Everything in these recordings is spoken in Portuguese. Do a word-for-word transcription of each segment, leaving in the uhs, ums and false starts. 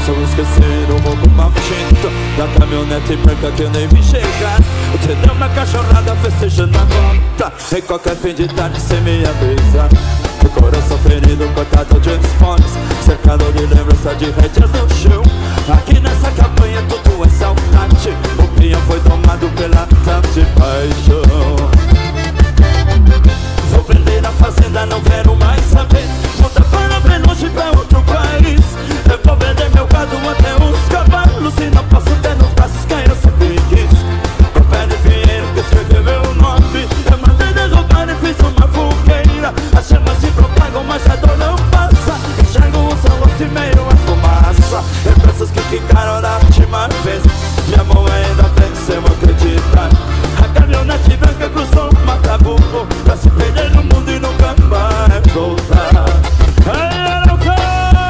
posso esquecer o roubo maldito da caminhonete branca que eu nem vi chegar. Te deu uma cachorrada festejando a volta em qualquer fim de tarde sem me avisar. O coração ferido, cortado de esportes, cercado de lembrança de rédeas no chão. Aqui nessa campanha tudo é saudade. O pinhão foi tomado pela tarde de paixão. Vou prender na fazenda, não quero mais saber. Volta para bem longe, pra outro país. Eu vou vender meu gado até os cavalos. E não posso ter nos braços quem eu sempre quis. O pé de Pinheiro que escreveu meu nome. Eu mandei derrubar e fiz uma fogueira. As chamas se propagam, mas a dor não passa. Enxergo o seu rosto e meio a fumaça. Lembranças que ficaram da última vez. Minha mão ainda venceu, acreditar. A caminhonete branca cruzou o Mataburro pra se perder no mundo e nunca mais voltar. Ai, eu não quero.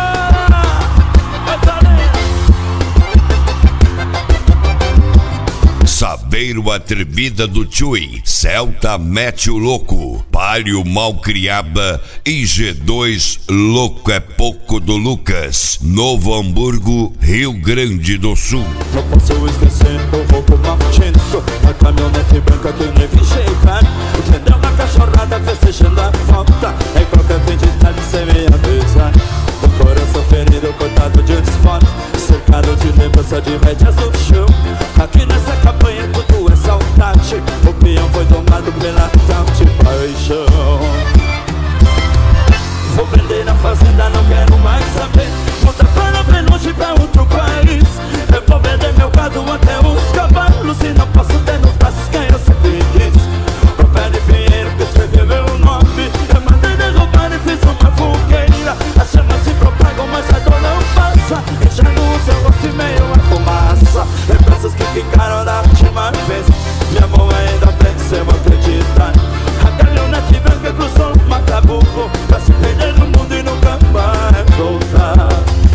Saveiro Atrevida do Tchui, Celta Mete o Louco, Palio Malcriaba e G dois Louco é Pouco do Lucas, Novo Hamburgo, Rio Grande do Sul. Não posso esquecer o roubo maldito da caminhonete branca que eu nem vi chegar. Entendeu uma cachorrada festejando a volta em qualquer fim de tarde sem me avisar. O coração ferido, cortado de esporte, cercado de lembrança de rédeas no chão. Aqui nessa campanha tudo é saudade. O peão foi tomado pela tal de paixão. Vou prender na fazenda, não quero mais saber. Volta para bem longe, pra outro país. Eu vou vender meu gado até os cavalos. E não posso ter nos braços quem eu sempre quis. O pé de Pinheiro que escreveu meu nome. Eu mandei derrubar e fiz uma fogueira. As chamas se propagam, mas a dor não passa. Enxergo o seu rosto e meio a fumaça. Lembranças que ficaram da última vez. Minha mão ainda venceu, acreditar. A caminhonete branca cruzou o Mataburro pra se perder no mundo e nunca mais voltar.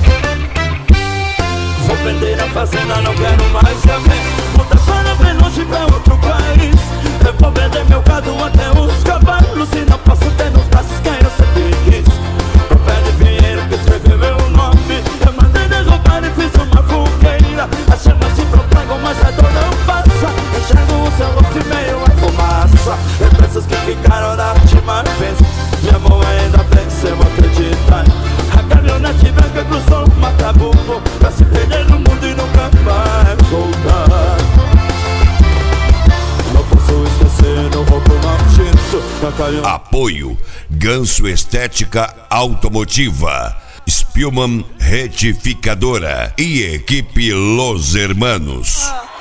Vou prender na fazenda, não quero mais saber. Volta para bem longe, pra outro país. Eu vou vender meu gado até os cavalos. E não posso ter nos braços quem eu sempre quis. O pé de Pinheiro que escreveu meu nome. Eu mandei derrubar e fiz uma fogueira. As chamas se propagam, mas a dor não passa. Enxergo o seu rosto e meio a fumaça. Lembranças que ficaram da última vez. Minha mão ainda venceu, acreditar. A caminhonete branca cruzou o Mataburro pra se perder no mundo e nunca mais voltar. Não posso esquecer o roubo maldito da caminhonete. Apoio Ganso Estética Automotiva, Spielmann Retificadora e equipe Los Hermanos.